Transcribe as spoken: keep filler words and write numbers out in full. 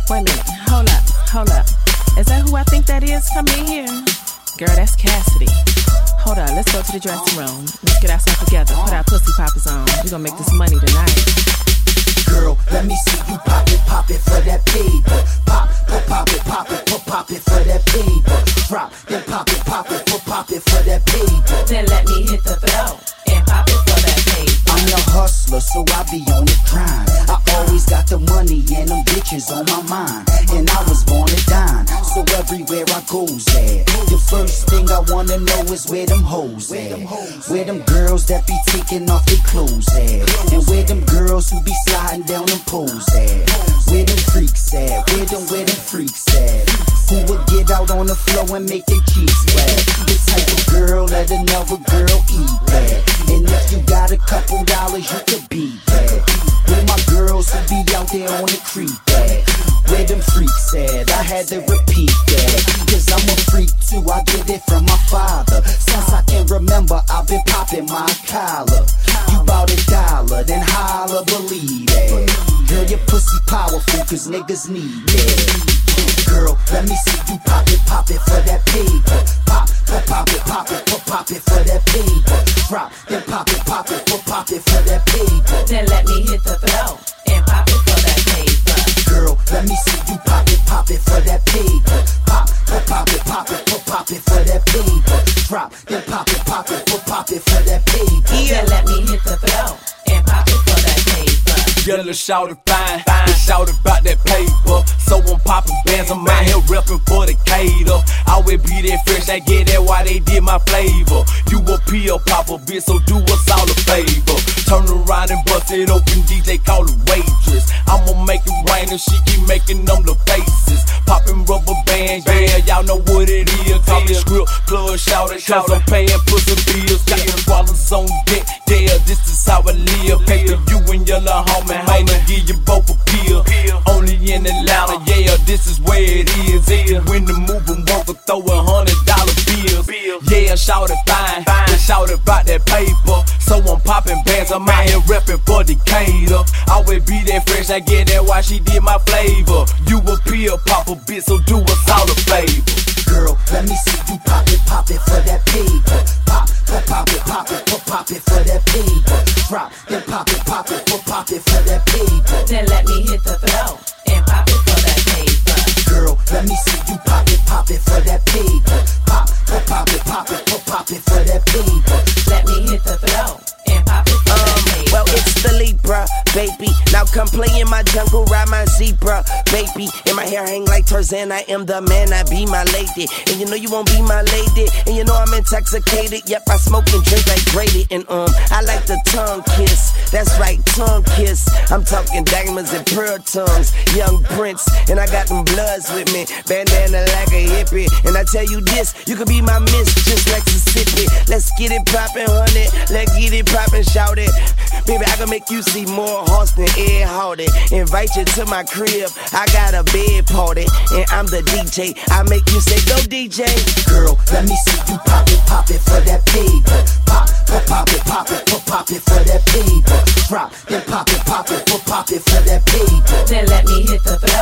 Wait a minute, hold up, hold up. Is that who I think that is coming in here? Girl, that's Cassidy. Hold on, let's go to the dressing room. Let's get ourselves together, put our pussy poppers on. We gonna make this money tonight. Girl, let me see you pop it, pop it for that paper. Pop, pop, pop it, pop it, pop, pop it for that paper. Drop, then pop it, pop it, pop, pop it for that paper. Then let me hit the throw and pop it for that paper. I'm a hustler, so I be on the grind. I always got the money and them bitches on my mind. And I was born to dine, so everywhere I goes at. The first thing I wanna know is where them hoes at. Where them girls that be taking off their clothes at. And where them girls who be sliding down them poles at. Where them freaks at, where them, where them freaks at. Who would get out on the floor and make their cheeks wet. The type of girl that another girl eat that. And if you got a couple dollars, you could beat that. Where my girls who be out there on the creek at. Where them freaks at, I had to repeat that. Cause I'm a freak too, I get it from my father. Since I can remember, I've been popping my collar. You bout a dollar, then holla, believe that. Girl, your pussy powerful, cause niggas need that. Girl, let me see you pop it, pop it for that paper. Pop, pop, pop it, pop it, pop, pop it for that paper. Drop, then pop it, pop it, pop, pop it for that paper. Then let me hit the throw and pop it for that paper. Girl, let me see you pop it, pop it for that paper. Pop, pop, pop it, pop it, pop, pop it for that paper. Drop, then pop it, pop it, pop, pop it for that paper. Then let me hit the throw and pop it for that paper. Yellow shouted fine, fine. Shouted about that paper. So I'm popping bands, I'm out here reppin' for the cater. Always be that fresh, I get that why they did my flavor. You a pill popper, bitch, so do us all a favor. Turn around and bust it open, D J call it waitress. I'ma make it rain and she keep making them the faces. Popping rubber bands, yeah, y'all know what it is. Call me script, club shouted, cause I'm paying pussy bills. Got the swallows on deck, yeah, this is how I live. Pay to you and your little homie, homie, give you both a pill. Only in Atlanta, yeah, this is where it is. Yeah. When the moving work for throwing hundred dollar bills. Yeah, shout it fine, fine. Shout about that paper. So I'm popping bands, I'm out here reppin' for Decatur. Always be that fresh, I get that why she did my flavor. You a pill popper, bitch, so do us all a favor. Girl, let me see you pop it, pop it for that paper. Pop, pop, pop it, pop it, pop, pop it for that paper. Drop, then pop it, pop it, pop, pop it for that paper. Then let me hit the throw and pop it for that paper. Girl, let me see you pop it, pop it for that paper. Pop, pop, pop it, pop it, pop, pop it for that paper. Let me hit the throw and pop it for that paper. Well, it's the Libra, baby. Now come play in my jungle, ride my zebra, baby. And my hair hang like Tarzan, I am the man, I be my lady. And you know you won't be my lady, and you know I'm intoxicated. Yep, I smoke and drink like Grady. And um, I like the tongue kiss, that's right, tongue kiss. I'm talking diamonds and pearl tongues, young prince. And I got them bloods with me, bandana like a hippie. And I tell you this, you could be my miss, just like Mississippi. Let's get it poppin', honey, let's get it poppin', shout it. Baby, I can make you see more horse than Ed Hardy. Invite you to my crib, I got a bed party. And I'm the D J, I make you say go D J. Girl, let me see you pop it, pop it for that paper. Pop, pop, pop it, pop it, pop, pop it for that paper. Drop, then pop it, pop it, pop, pop it for that paper. Then let me hit the throw